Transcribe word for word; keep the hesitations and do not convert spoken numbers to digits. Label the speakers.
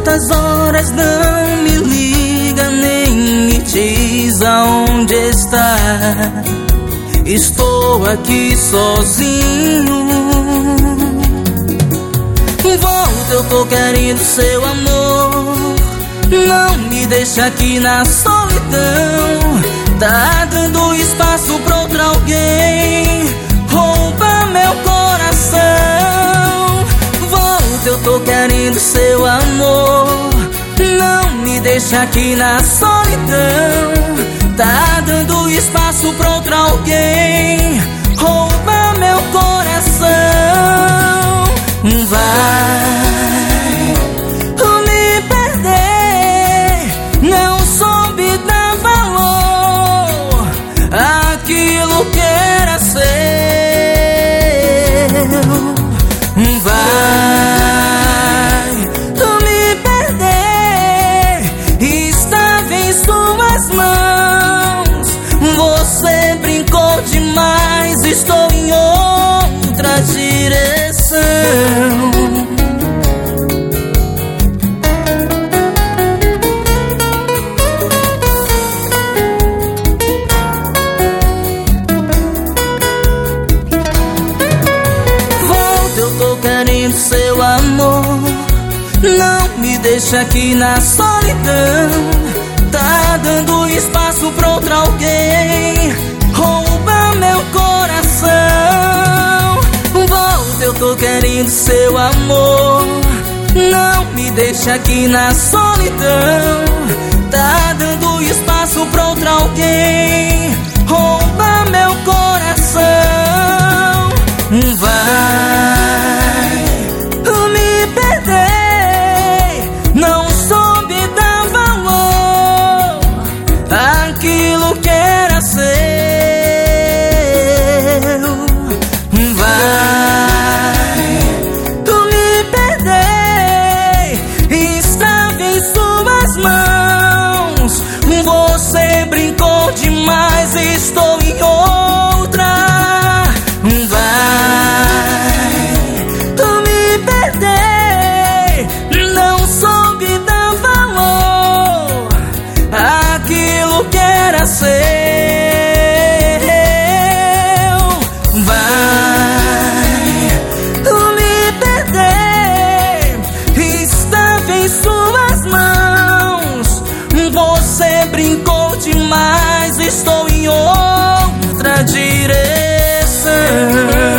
Speaker 1: Quantas horas não me liga, nem me diz aonde está. Estou aqui sozinho. Volta, eu tô querendo seu amor. Não me deixa aqui na solidão. Tá dando espaço pra outra alguém. Rouba meu coração. Volta, eu tô querendo seu amor. Não me deixa aqui na solidão. Tá dando espaço pra outra alguém. Rouba meu coração. Vai me perder. Não soube dar valor àquilo que era seu. Vai me perder. Estava em suas mãos. Você brincou demais. Estou em outra direção. Volta, eu tô querendo seu amor. Não me deixa aqui na solidão. Tá dando espaço pra outra alguém. Rouba meu coração. Volta, eu tô querendo seu amor. Não me deixa aqui na solidão. Tá dando espaço pra outra alguém. Rouba meu coração. Vai me perder. Não soube dar valor àquilo que era seu. Vai me perder. Estava em suas mãos. Você brincou demais. Estou em outra. Vai me perder. Não soube dar valor àquilo que era seu. Vai me perder. Estava em suas mãos. Você brincou demais. Estou em outra direção.